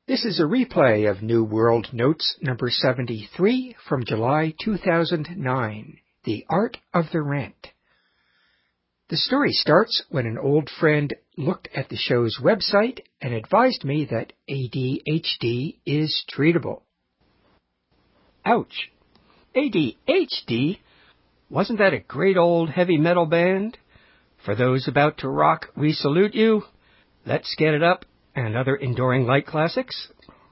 This is a replay of New World Notes number 73 from July 2009, The Art of the Rant. The story starts when an old friend looked at the show's website and advised me that ADHD is treatable. Ouch! ADHD? Wasn't that a great old heavy metal band? For those about to rock, we salute you. Let's Get It Up and other enduring light classics.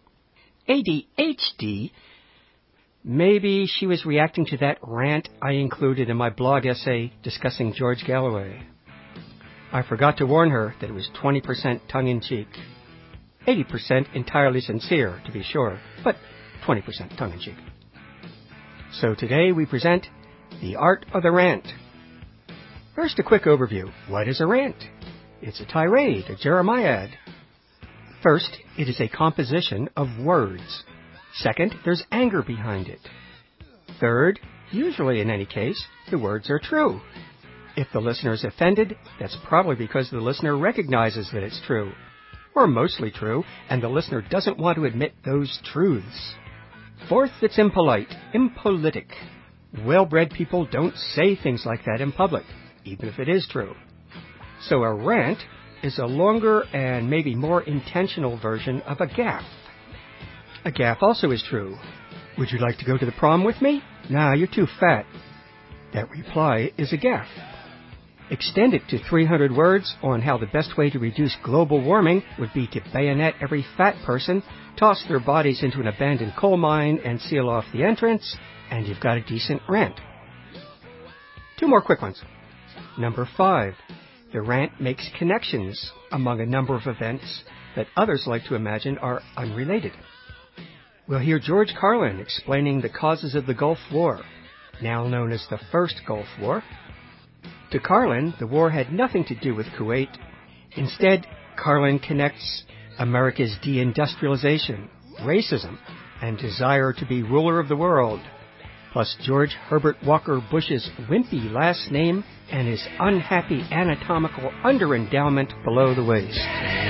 ADHD? Maybe she was reacting to that rant I included in my blog essay discussing George Galloway. I forgot to warn her that it was 20% tongue-in-cheek. 80% entirely sincere, to be sure, but 20% tongue-in-cheek. So today we present The Art of the Rant. First, a quick overview. What is a rant? It's a tirade, a jeremiad. First, it is a composition of words. Second, there's anger behind it. Third, usually in any case, the words are true. If the listener is offended, that's probably because the listener recognizes that it's true, or mostly true, and the listener doesn't want to admit those truths. Fourth, it's impolite, impolitic. Well-bred people don't say things like that in public, even if it is true. So a rant is a longer and maybe more intentional version of a gaffe. A gaffe also is true. Would you like to go to the prom with me? Nah, you're too fat. That reply is a gaffe. Extend it to 300 words on how the best way to reduce global warming would be to bayonet every fat person, toss their bodies into an abandoned coal mine, and seal off the entrance, and you've got a decent rant. Two more quick ones. Number 5. The rant makes connections among a number of events that others like to imagine are unrelated. We'll hear George Carlin explaining the causes of the Gulf War, now known as the First Gulf War. To Carlin, the war had nothing to do with Kuwait. Instead, Carlin connects America's deindustrialization, racism, and desire to be ruler of the world, plus George Herbert Walker Bush's wimpy last name and his unhappy anatomical underendowment below the waist.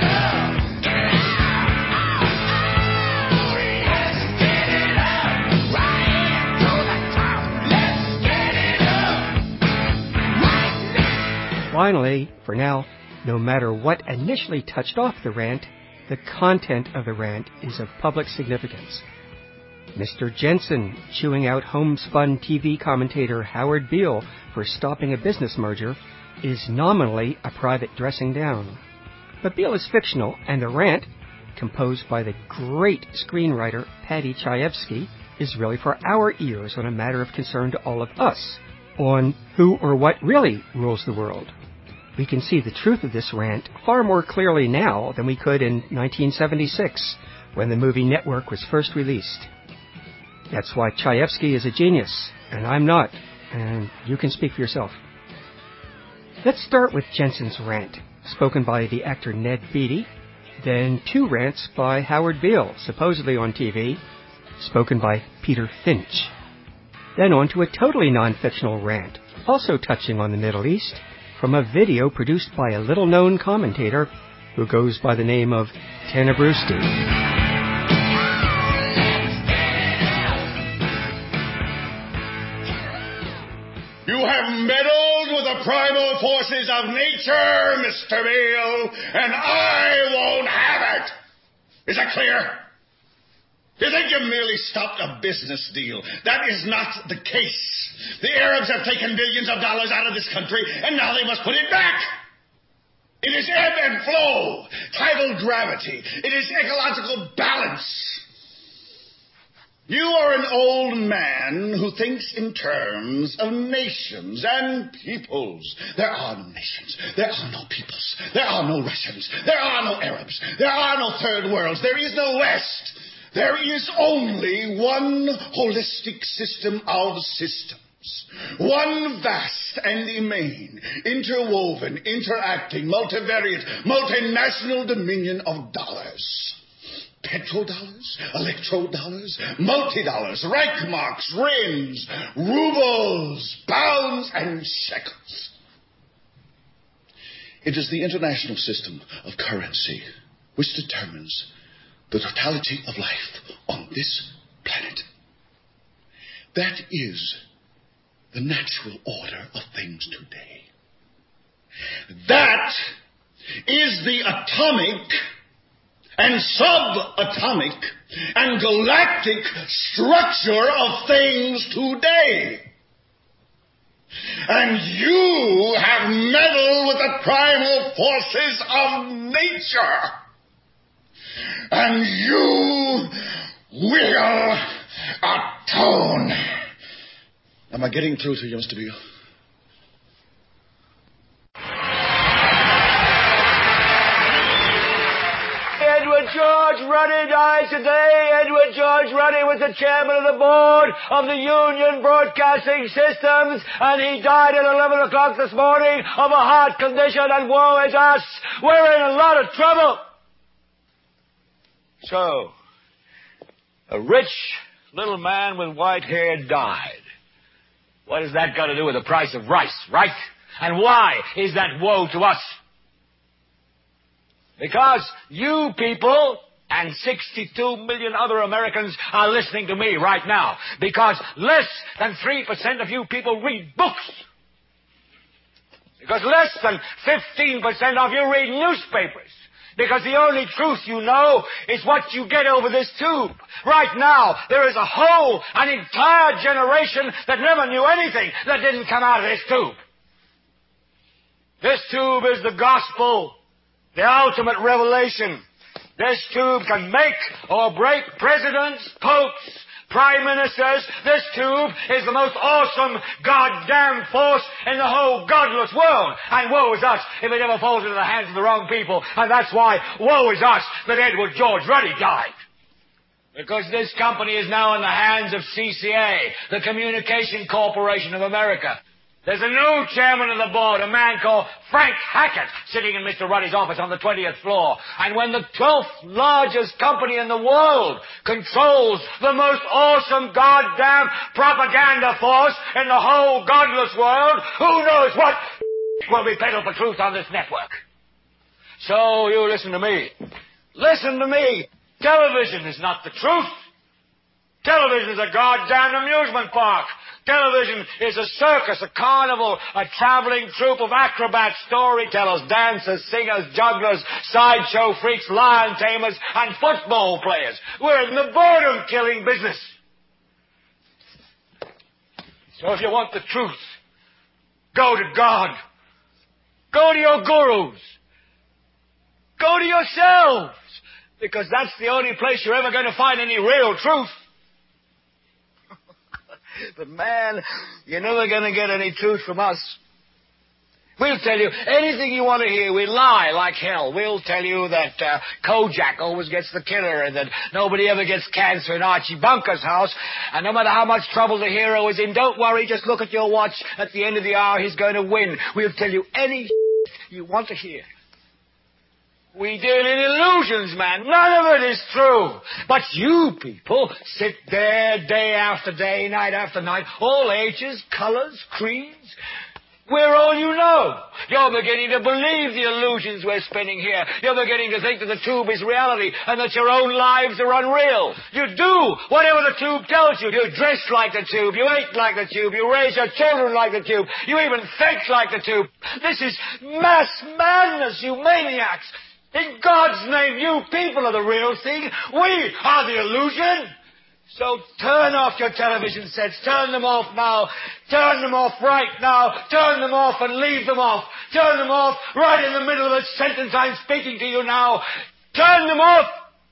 Finally, for now, no matter what initially touched off the rant, the content of the rant is of public significance. Mr. Jensen chewing out homespun TV commentator Howard Beale for stopping a business merger is nominally a private dressing down. But Beale is fictional, and the rant, composed by the great screenwriter Paddy Chayefsky, is really for our ears on a matter of concern to all of us, on who or what really rules the world. We can see the truth of this rant far more clearly now than we could in 1976, when the movie Network was first released. That's why Chayefsky is a genius, and I'm not, and you can speak for yourself. Let's start with Jensen's rant, spoken by the actor Ned Beatty, then 2 rants by Howard Beale, supposedly on TV, spoken by Peter Finch. Then on to a totally non-fictional rant, also touching on the Middle East, from a video produced by a little-known commentator who goes by the name of Tenebrewski. You have meddled with the primal forces of nature, Mr. Beale, and I won't have it. Is that clear? You think you merely stopped a business deal. That is not the case. The Arabs have taken billions of dollars out of this country, and now they must put it back. It is ebb and flow, tidal gravity. It is ecological balance. You are an old man who thinks in terms of nations and peoples. There are no nations. There are no peoples. There are no Russians. There are no Arabs. There are no third worlds. There is no West. There is only one holistic system of systems. One vast and immane, interwoven, interacting, multivariate, multinational dominion of dollars. Petrodollars, electrodollars, multi-dollars, Reichmarks, rims, rubles, pounds, and shekels. It is the international system of currency which determines the totality of life on this planet. That is the natural order of things today. That is the atomic and subatomic and galactic structure of things today. And you have meddled with the primal forces of nature. And you will atone. Am I getting through to you, Mr. Beale? Edward George Ruddy died today. Edward George Ruddy was the chairman of the board of the Union Broadcasting Systems, and he died at 11 o'clock this morning of a heart condition, and woe is us. We're in a lot of trouble. So, a rich little man with white hair died. What has that got to do with the price of rice, right? And why is that woe to us? Because you people and 62 million other Americans are listening to me right now. Because less than 3% of you people read books. Because less than 15% of you read newspapers. Because the only truth you know is what you get over this tube. Right now, there is an entire generation that never knew anything that didn't come out of this tube. This tube is the gospel. The ultimate revelation. This tube can make or break presidents, popes, prime ministers. This tube is the most awesome goddamn force in the whole godless world. And woe is us if it ever falls into the hands of the wrong people. And that's why woe is us that Edward George Ruddy died. Because this company is now in the hands of CCA, the Communication Corporation of America. There's a new chairman of the board, a man called Frank Hackett, sitting in Mr. Ruddy's office on the 20th floor. And when the 12th largest company in the world controls the most awesome goddamn propaganda force in the whole godless world, who knows what will be peddled for truth on this network? So you listen to me. Listen to me. Television is not the truth. Television is a goddamn amusement park. Television is a circus, a carnival, a traveling troupe of acrobats, storytellers, dancers, singers, jugglers, sideshow freaks, lion tamers, and football players. We're in the boredom-killing business. So if you want the truth, go to God. Go to your gurus. Go to yourselves. Because that's the only place you're ever going to find any real truth. But man, you're never going to get any truth from us. We'll tell you anything you want to hear. We lie like hell. We'll tell you that Kojak always gets the killer and that nobody ever gets cancer in Archie Bunker's house. And no matter how much trouble the hero is in, don't worry, just look at your watch. At the end of the hour, he's going to win. We'll tell you any you want to hear. We deal in illusions, man. None of it is true. But you people sit there day after day, night after night, all ages, colors, creeds. We're all you know. You're beginning to believe the illusions we're spinning here. You're beginning to think that the tube is reality and that your own lives are unreal. You do whatever the tube tells you. You dress like the tube. You eat like the tube. You raise your children like the tube. You even think like the tube. This is mass madness, you maniacs. In God's name, you people are the real thing. We are the illusion. So turn off your television sets. Turn them off now. Turn them off right now. Turn them off and leave them off. Turn them off right in the middle of the sentence I'm speaking to you now. Turn them off.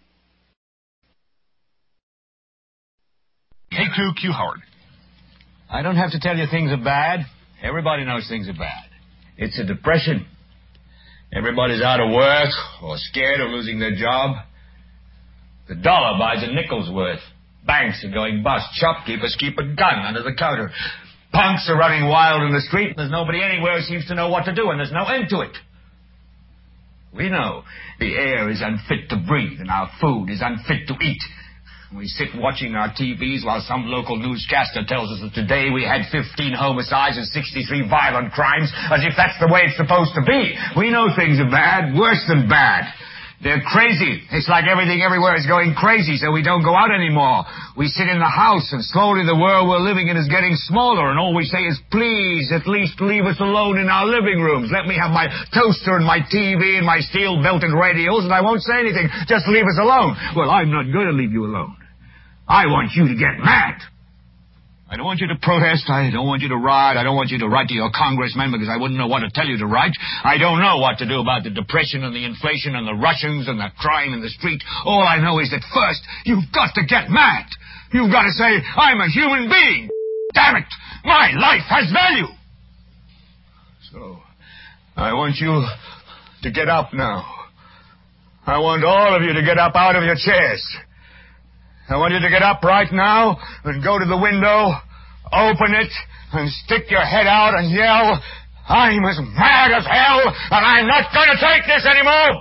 K2Q Howard. I don't have to tell you things are bad. Everybody knows things are bad. It's a depression. Everybody's out of work or scared of losing their job. The dollar buys a nickel's worth. Banks are going bust. Shopkeepers keep a gun under the counter. Punks are running wild in the street. There's nobody anywhere who seems to know what to do, and there's no end to it. We know the air is unfit to breathe, and our food is unfit to eat. We sit watching our TVs while some local newscaster tells us that today we had 15 homicides and 63 violent crimes, as if that's the way it's supposed to be. We know things are bad, worse than bad. They're crazy. It's like everything everywhere is going crazy, so we don't go out anymore. We sit in the house, and slowly the world we're living in is getting smaller, and all we say is, please, at least leave us alone in our living rooms. Let me have my toaster and my TV and my steel-belted radios, and I won't say anything. Just leave us alone. Well, I'm not going to leave you alone. I want you to get mad. I don't want you to protest. I don't want you to riot. I don't want you to write to your congressman because I wouldn't know what to tell you to write. I don't know what to do about the depression and the inflation and the Russians and the crime in the street. All I know is that first, you've got to get mad. You've got to say, I'm a human being. Damn it. My life has value. So, I want you to get up now. I want all of you to get up out of your chairs. I want you to get up right now and go to the window, open it, and stick your head out and yell, I'm as mad as hell, and I'm not going to take this anymore!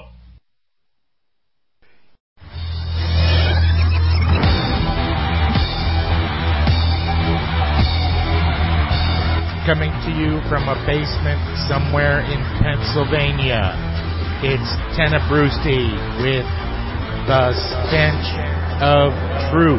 Coming to you from a basement somewhere in Pennsylvania, it's Tenebrewski with The Stench of Truth.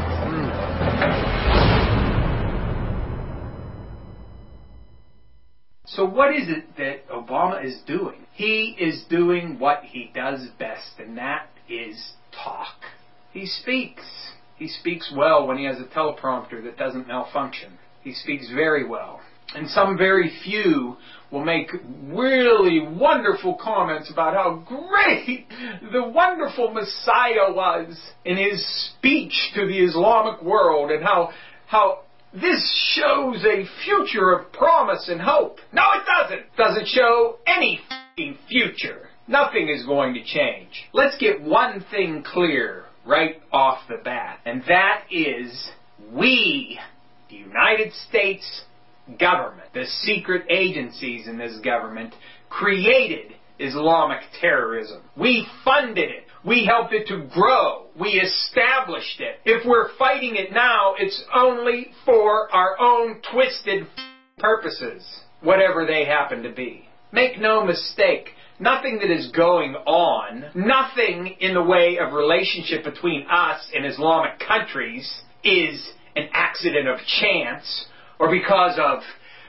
So what is it that Obama is doing? He is doing what he does best, and that is talk. He speaks. He speaks well when he has a teleprompter that doesn't malfunction. He speaks very well. And some very few will make really wonderful comments about how great the wonderful Messiah was in his speech to the Islamic world, and how this shows a future of promise and hope. No, it doesn't. It doesn't show any future. Nothing is going to change. Let's get one thing clear right off the bat, and that is we, the United States government, the secret agencies in this government, created Islamic terrorism. We funded it. We helped it to grow. We established it. If we're fighting it now, it's only for our own twisted purposes, whatever they happen to be. Make no mistake, nothing that is going on, nothing in the way of relationship between us and Islamic countries is an accident of chance or because of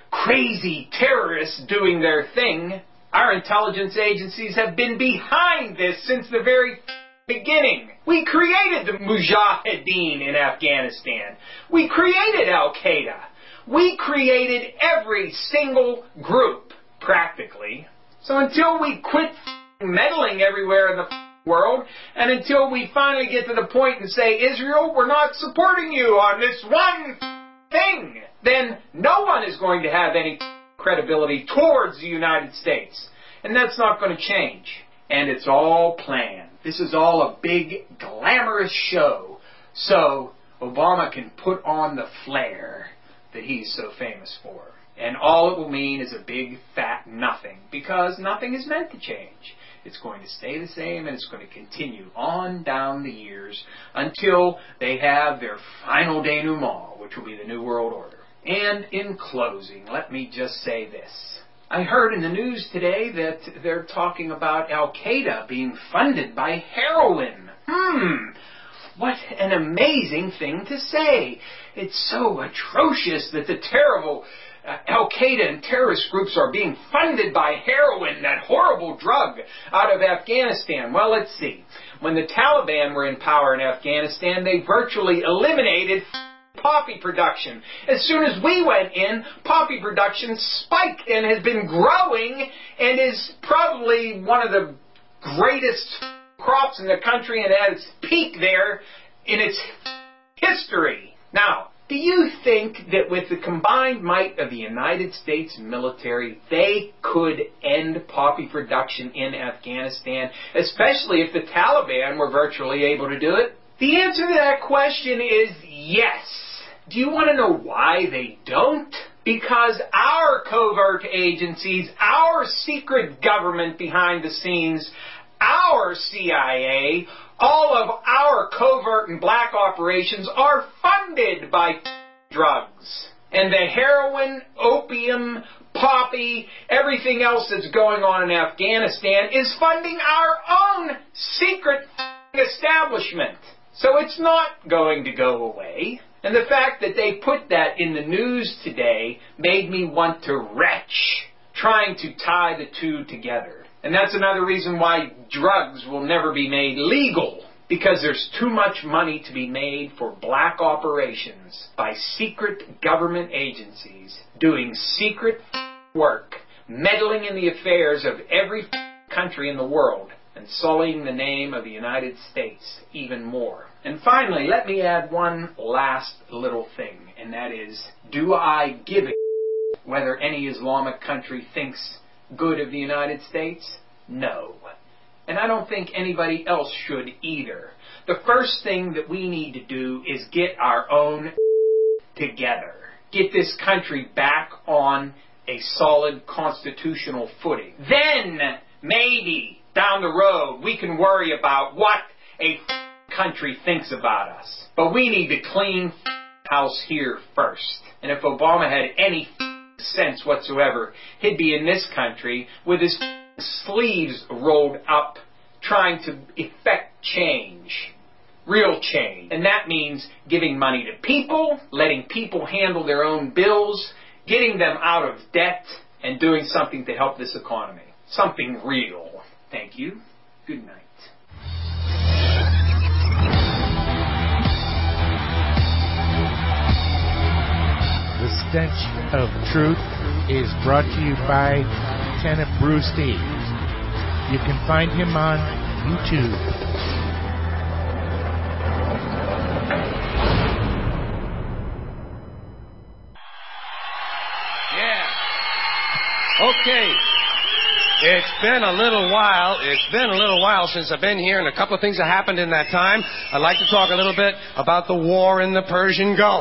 crazy terrorists doing their thing. Our intelligence agencies have been behind this since the very beginning. We created the Mujahideen in Afghanistan. We created Al-Qaeda. We created every single group, practically. So until we quit meddling everywhere in the world, and until we finally get to the point and say, Israel, we're not supporting you on this one thing, then no one is going to have any credibility towards the United States. And that's not going to change. And it's all planned. This is all a big, glamorous show so Obama can put on the flair that he's so famous for. And all it will mean is a big, fat nothing, because nothing is meant to change. It's going to stay the same, and it's going to continue on down the years until they have their final denouement, which will be the New World Order. And in closing, let me just say this. I heard in the news today that they're talking about Al-Qaeda being funded by heroin. What an amazing thing to say. It's so atrocious that the terrible Al-Qaeda and terrorist groups are being funded by heroin, that horrible drug, out of Afghanistan. Well, let's see. When the Taliban were in power in Afghanistan, they virtually eliminated poppy production. As soon as we went in, poppy production spiked and has been growing and is probably one of the greatest crops in the country and at its peak there in its history. Now, do you think that with the combined might of the United States military, they could end poppy production in Afghanistan, especially if the Taliban were virtually able to do it? The answer to that question is yes. Do you want to know why they don't? Because our covert agencies, our secret government behind the scenes, our CIA, all of our covert and black operations are funded by drugs. And the heroin, opium, poppy, everything else that's going on in Afghanistan is funding our own secret establishment. So it's not going to go away. And the fact that they put that in the news today made me want to retch, trying to tie the two together. And that's another reason why drugs will never be made legal, because there's too much money to be made for black operations by secret government agencies doing secret work, meddling in the affairs of every country in the world, and sullying the name of the United States even more. And finally, let me add one last little thing, and that is, do I give a whether any Islamic country thinks good of the United States? No. And I don't think anybody else should either. The first thing that we need to do is get our own together. Get this country back on a solid constitutional footing. Then, maybe, down the road, we can worry about what a country thinks about us. But we need to clean house here first. And if Obama had any sense whatsoever, he'd be in this country with his sleeves rolled up, trying to effect change. Real change. And that means giving money to people, letting people handle their own bills, getting them out of debt, and doing something to help this economy. Something real. Thank you. Good night. The Stench of Truth is brought to you by Lieutenant Brewsty. You can find him on YouTube. Okay. It's been a little while since I've been here, and a couple of things have happened in that time. I'd like to talk a little bit about the war in the Persian Gulf.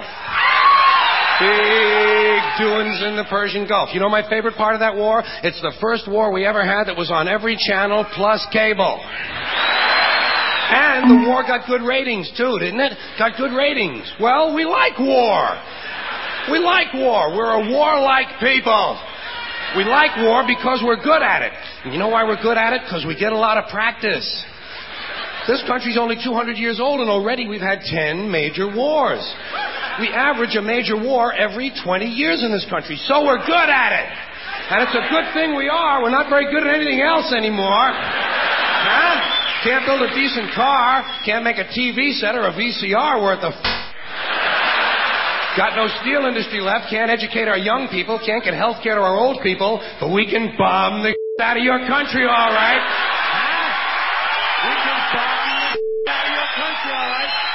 Big doings in the Persian Gulf. You know my favorite part of that war? It's the first war we ever had that was on every channel plus cable. And the war got good ratings, too, didn't it? Got good ratings. Well, we like war. We like war. We're a warlike people. We like war because we're good at it. And you know why we're good at it? Because we get a lot of practice. This country's only 200 years old, and already we've had 10 major wars. We average a major war every 20 years in this country, so we're good at it. And it's a good thing we are. We're not very good at anything else anymore. Huh? Can't build a decent car. Can't make a TV set or a VCR worth of... Got no steel industry left. Can't educate our young people. Can't get health care to our old people. But we can bomb the out of your country, all right. We can bomb the out of your country, all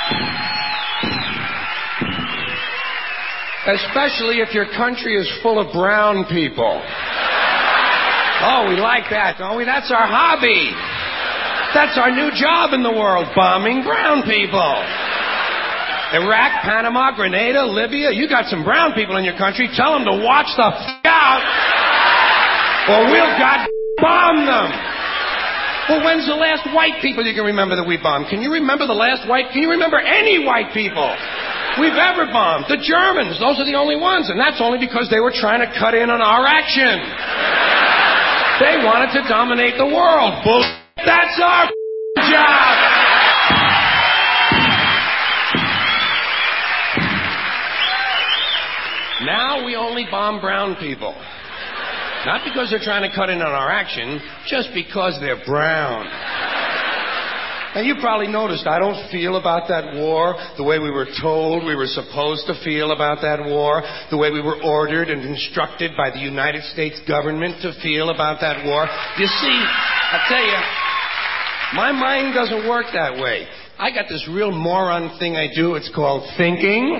right. Especially if your country is full of brown people. Oh, we like that, don't we? That's our hobby. That's our new job in the world, bombing brown people. Iraq, Panama, Grenada, Libya, you got some brown people in your country. Tell them to watch the out, or we'll bomb them. Well, when's the last white people you can remember that we bombed? Can you remember the last can you remember any white people we've ever bombed? The Germans, those are the only ones, and that's only because they were trying to cut in on our action. They wanted to dominate the world. That's our job. Now we only bomb brown people. Not because they're trying to cut in on our action, just because they're brown. Now you probably noticed I don't feel about that war the way we were told we were supposed to feel about that war, the way we were ordered and instructed by the United States government to feel about that war. You see, I tell you, my mind doesn't work that way. I got this real moron thing I do. It's called thinking.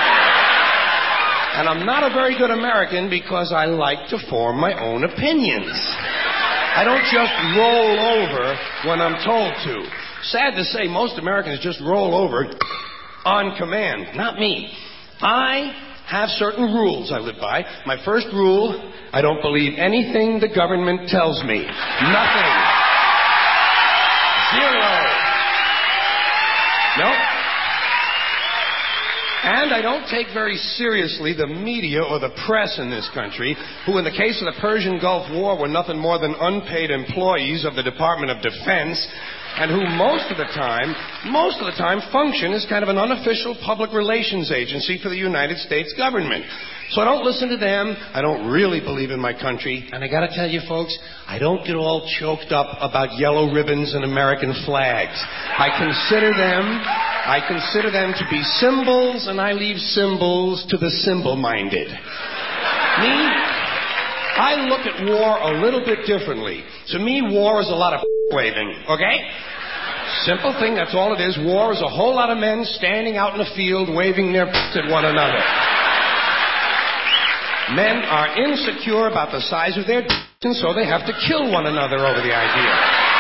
And I'm not a very good American because I like to form my own opinions. I don't just roll over when I'm told to. Sad to say, most Americans just roll over on command. Not me. I have certain rules I live by. My first rule, I don't believe anything the government tells me. Nothing. Zero. Nope. And I don't take very seriously the media or the press in this country, who in the case of the Persian Gulf War were nothing more than unpaid employees of the Department of Defense, and who most of the time function as kind of an unofficial public relations agency for the United States government. So I don't listen to them. I don't really believe in my country. And I gotta tell you folks, I don't get all choked up about yellow ribbons and American flags. I consider them to be symbols, and I leave symbols to the symbol-minded. Me, I look at war a little bit differently. To me, war is a lot of waving, okay? Simple thing, that's all it is. War is a whole lot of men standing out in the field waving their at one another. Men are insecure about the size of their and so they have to kill one another over the idea.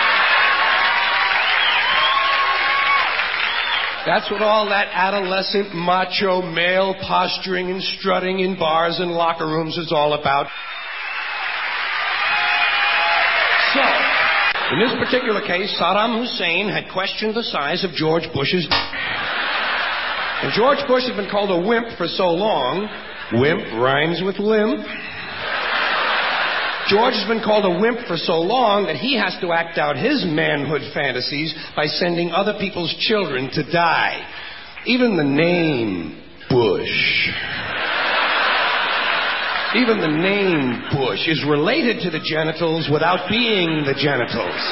That's what all that adolescent macho male posturing and strutting in bars and locker rooms is all about. So, in this particular case, Saddam Hussein had questioned the size of George Bush's and George Bush had been called a wimp for so long. Wimp rhymes with limp. George has been called a wimp for so long that he has to act out his manhood fantasies by sending other people's children to die. Even the name Bush is related to the genitals without being the genitals.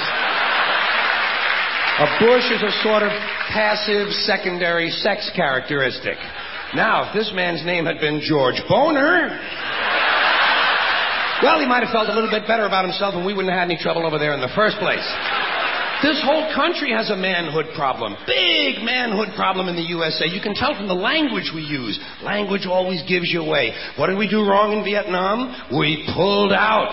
A bush is a sort of passive secondary sex characteristic. Now, if this man's name had been George Boner, well, he might have felt a little bit better about himself and we wouldn't have had any trouble over there in the first place. This whole country has a manhood problem. Big manhood problem in the USA. You can tell from the language we use. Language always gives you away. What did we do wrong in Vietnam? We pulled out.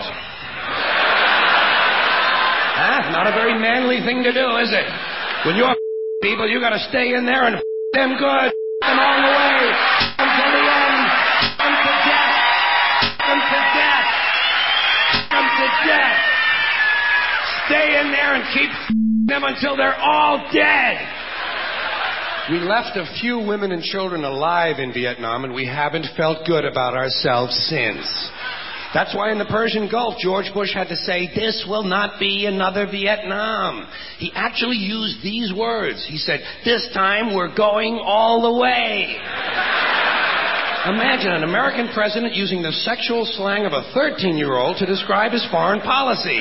Not a very manly thing to do, is it? When you're people, you gotta stay in there and them good. Them all the way. Until the end. Until death. Until death. Until death. Stay in there and keep them until they're all dead. We left a few women and children alive in Vietnam, and we haven't felt good about ourselves since. That's why in the Persian Gulf, George Bush had to say, this will not be another Vietnam. He actually used these words. He said, this time we're going all the way. Imagine an American president using the sexual slang of a 13-year-old to describe his foreign policy.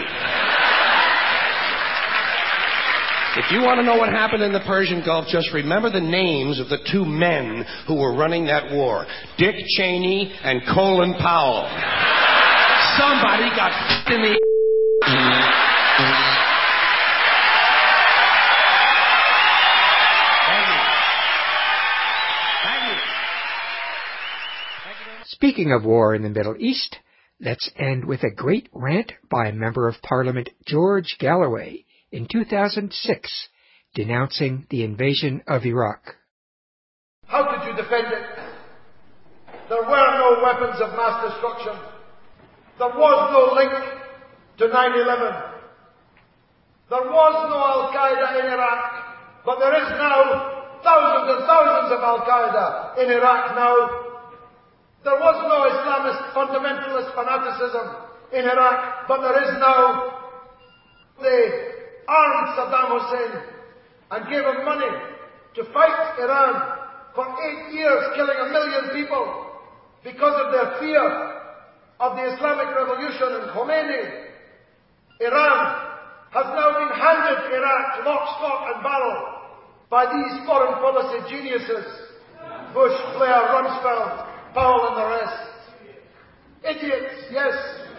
If you want to know what happened in the Persian Gulf, just remember the names of the two men who were running that war. Dick Cheney and Colin Powell. Somebody got in the... Speaking of war in the Middle East, let's end with a great rant by Member of Parliament George Galloway in 2006, denouncing the invasion of Iraq. How could you defend it? There were no weapons of mass destruction. There was no link to 9/11. There was no Al-Qaeda in Iraq, but there is now thousands and thousands of Al-Qaeda in Iraq now. There was no Islamist fundamentalist fanaticism in Iraq, but there is now. They armed Saddam Hussein and gave him money to fight Iran for 8 years, killing 1 million people because of their fear of the Islamic Revolution and Khomeini. Iran has now been handed Iraq lock, stock and barrel by these foreign policy geniuses, Bush, Blair, Rumsfeld, Powell and the rest. Idiots, yes.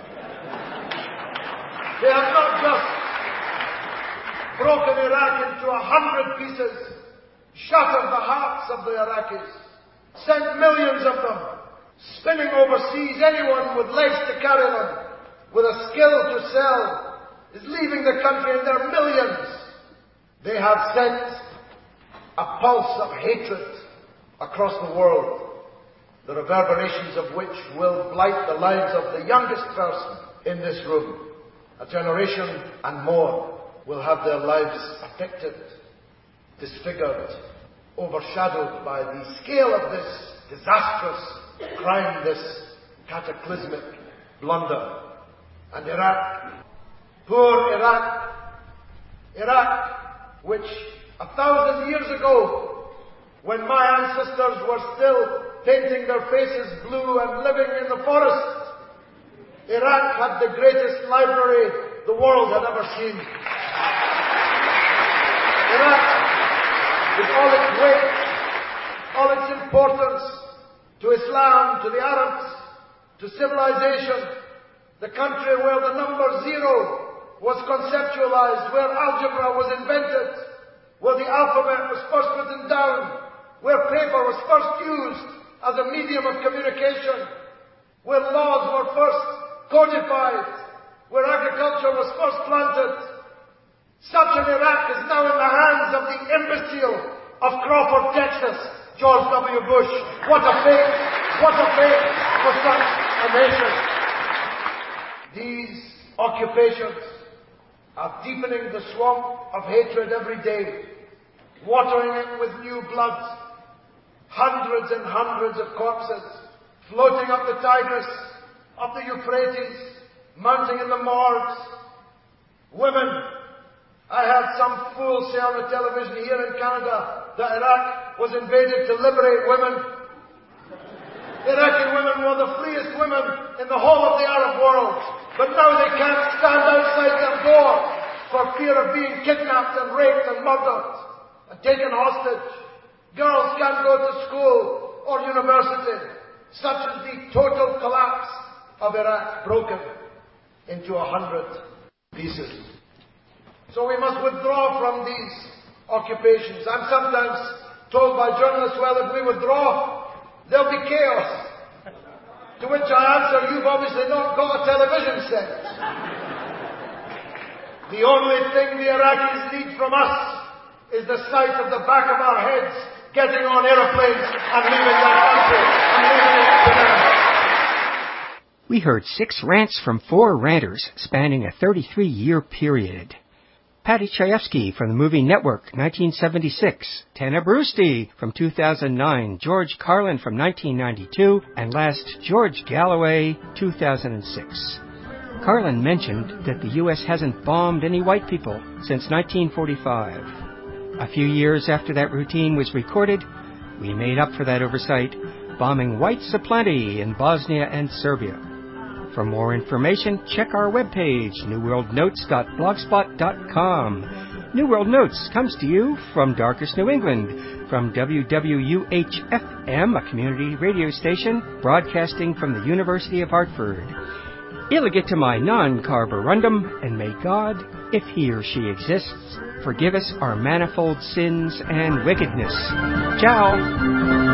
They have not just broken Iraq into 100 pieces, shattered the hearts of the Iraqis, sent millions of them spinning overseas. Anyone with legs to carry them, with a skill to sell, is leaving the country, and their millions. They have sent a pulse of hatred across the world, the reverberations of which will blight the lives of the youngest person in this room. A generation and more will have their lives affected, disfigured, overshadowed by the scale of this disastrous crime, this cataclysmic blunder. And Iraq, poor Iraq, Iraq, which 1,000 years ago, when my ancestors were still painting their faces blue and living in the forest, Iraq had the greatest library the world had ever seen. Iraq, with all its weight, all its importance to Islam, to the Arabs, to civilization, the country where the number 0 was conceptualized, where algebra was invented, where the alphabet was first written down, where paper was first used as a medium of communication, where laws were first codified, where agriculture was first planted. Such an Iraq is now in the hands of the imbecile of Crawford, Texas, George W. Bush. What a fate! What a fate for such a nation! These occupations are deepening the swamp of hatred every day, watering it with new blood. Hundreds and hundreds of corpses floating up the Tigris, up the Euphrates, mounting in the morgues. Women. I heard some fool say on the television here in Canada that Iraq was invaded to liberate women. Iraqi women were the freest women in the whole of the Arab world, but now they can't stand outside their door for fear of being kidnapped and raped and murdered and taken hostage. Girls can't go to school or university. Such is the total collapse of Iraq, broken into 100 pieces. So we must withdraw from these occupations. I'm sometimes told by journalists, well, if we withdraw, there'll be chaos. To which I answer, you've obviously not got a television set. The only thing the Iraqis need from us is the sight of the back of our heads getting on aeroplanes and leaving their country and leaving it to them. We heard 6 rants from 4 ranters spanning a 33-year period. Patty Chayefsky from the Movie Network, 1976. Tana Brusty from 2009. George Carlin from 1992. And last, George Galloway, 2006. Carlin mentioned that the U.S. hasn't bombed any white people since 1945. A few years after that routine was recorded, we made up for that oversight, bombing whites aplenty in Bosnia and Serbia. For more information, check our webpage, newworldnotes.blogspot.com. New World Notes comes to you from Darkest New England, from WWUH-FM, a community radio station broadcasting from the University of Hartford. Illigit to my non-carborundum, and may God, if he or she exists, forgive us our manifold sins and wickedness. Ciao!